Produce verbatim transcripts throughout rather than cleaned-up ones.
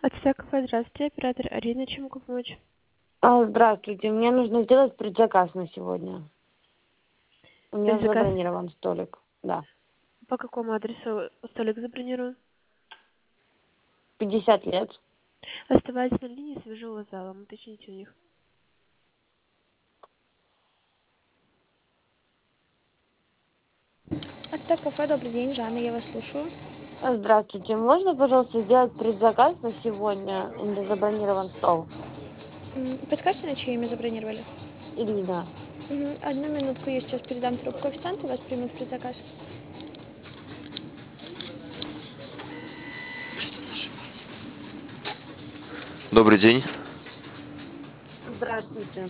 Ацтекова, здравствуйте, оператор Арина, чем могу помочь? А, Здравствуйте, мне нужно сделать предзаказ на сегодня. У меня Предзаказ. забронирован столик, да. По какому адресу столик забронирую? пятьдесят лет. Оставайтесь на линии, свяжу вас с залом, уточните у них. Ацтек кафе, добрый день, Жанна, я вас слушаю. А, Здравствуйте, можно, пожалуйста, сделать предзаказ на сегодня? У меня забронирован стол. М, Подскажите, на чье имя забронировали? Ирина. Мгм, Одну минутку, я сейчас передам трубку официанту, вас примут предзаказ. Добрый день. Здравствуйте.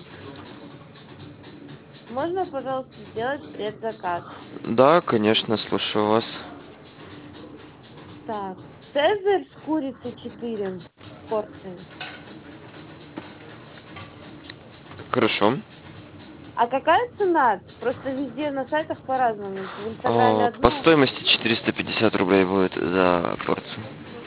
Можно, пожалуйста, сделать предзаказ? Да, конечно, слушаю вас. Так, цезарь с курицей четыре порции. Хорошо. А какая цена? Просто везде на сайтах по-разному. В Инстаграме А, по одно. стоимости четыреста пятьдесят рублей будет за порцию.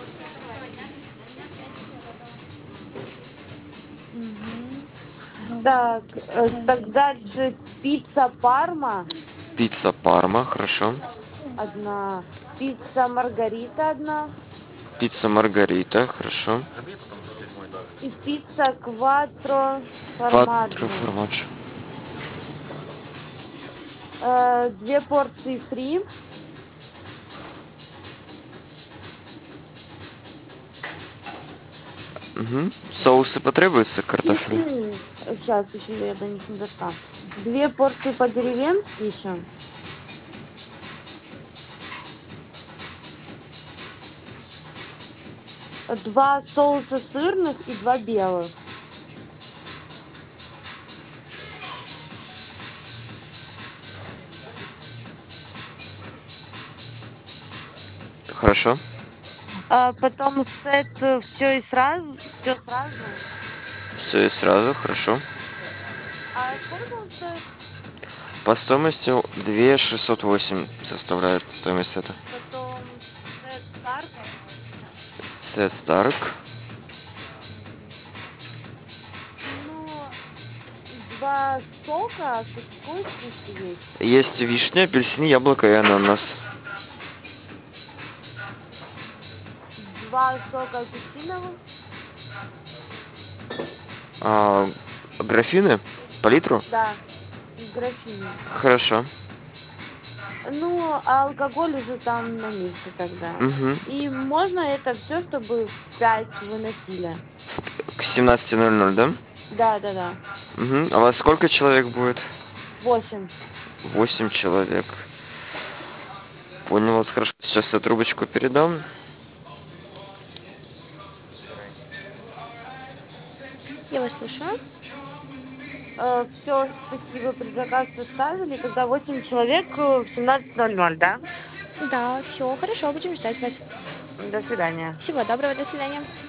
Так, э, так дальше пицца Парма Пицца Парма, хорошо. одна, пицца Маргарита одна Пицца Маргарита, хорошо. и пицца Кватро Кваттро Формаджо. формаджо. Э, Две порции фри. Угу. Соусы потребуются, картофель? Сейчас еще я до них не дошла. Две порции по-деревенски еще. Два соуса сырных и два белых. Хорошо. А потом сет все и сразу, все сразу. Все и сразу, хорошо. А сколько он стоит? По стоимости две тысячи шестьсот восемь составляет стоимость это. Потом сет старт. Сет Старк. Ну, два сока, какой вкус есть? Есть вишня, апельсин, яблоко и ананас. Два сока апельсиновых. А, графины по литру? Да, в графине. Хорошо. Ну, а алкоголь уже там на месте тогда. Угу. И можно это все, чтобы в пять выносили. К семнадцати ноль ноль, да? Да, да, да. Угу. А у вас сколько человек будет? Восемь. Восемь человек. Понял вас, хорошо. Сейчас я трубочку передам. Я вас слушаю. Все, спасибо, предзаказ составили. Тогда восемь человек э, в семнадцать ноль ноль, да? Да, все, хорошо, будем ждать вас. До свидания. Всего доброго, до свидания.